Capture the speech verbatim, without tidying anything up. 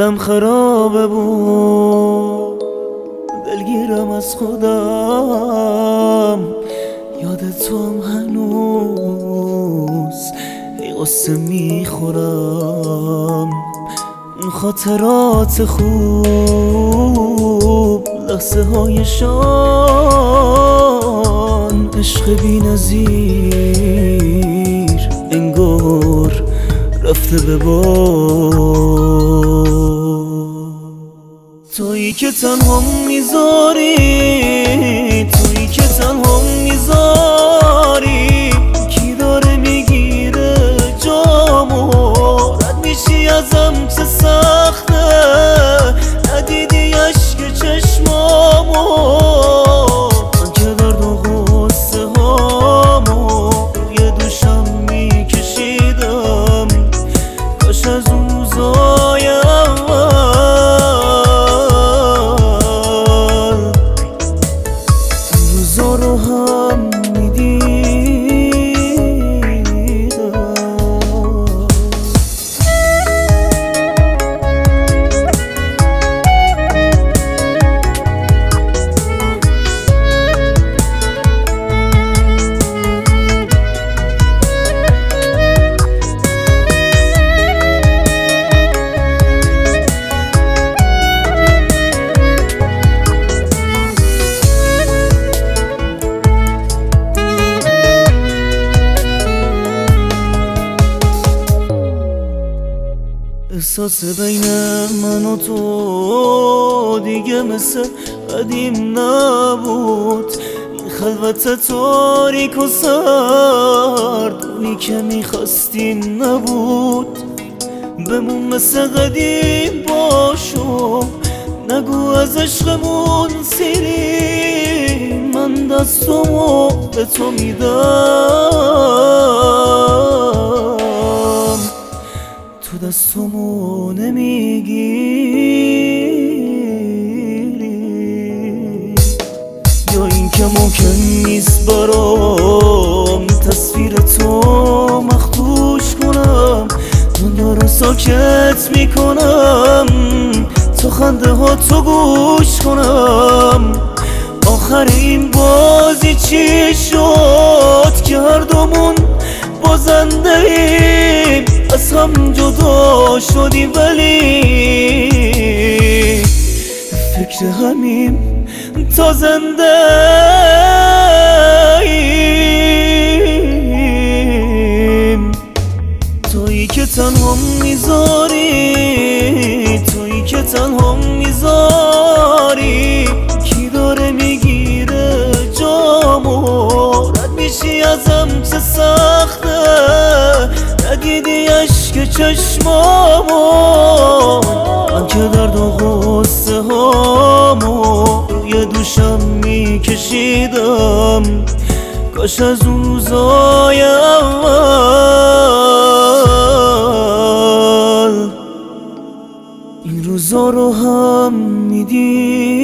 حالم خرابه بود، دلگیرم از خودم، یاد تو هم هنوز ای قصه میخورم. اون خاطرات خوب، لحظه هایشان، عشق بی نظیر انگار رفته به باد. تویی که تنها میذاری، تویی که تنها میذاری، کی داره میگیره جامو، رد میشی ازم چه سخته، ندیدی عشق چشمامو، من که درد و غصه هامو روی دوشم میکشیدم، کاش از اون روزای اول این روزا رو هم میدیدم. احساس بین من و تو دیگه مثل قدیم نبود، این خلوت تاریک و سرد اونی که میخواستیم نبود. بمون مثل قدیم باشو، نگو از عشقمون سیری، من دستمو به تو میدم، تو دستمو نمیگیری. یا این که ممکن نیست برام تصویر تو مخدوش کنم، دنیا رو ساکت میکنم تا خنده ها تو گوش کنم. آخر این بازی چی شد که هر دومون بازنده ایم، از هم جدا شدیم ولی فکر همیم تا زنده ایم. تویی که تنها میذاری، تویی که تنها میذاری، کی داره میگیره جامو، رد میشی ازم چه سخته، ندیدی عشق چشمامو، من که درد و غصه هامو روی دوشم میکشیدم، کاش از اون روزای اول این روزا رو هم میدیدم.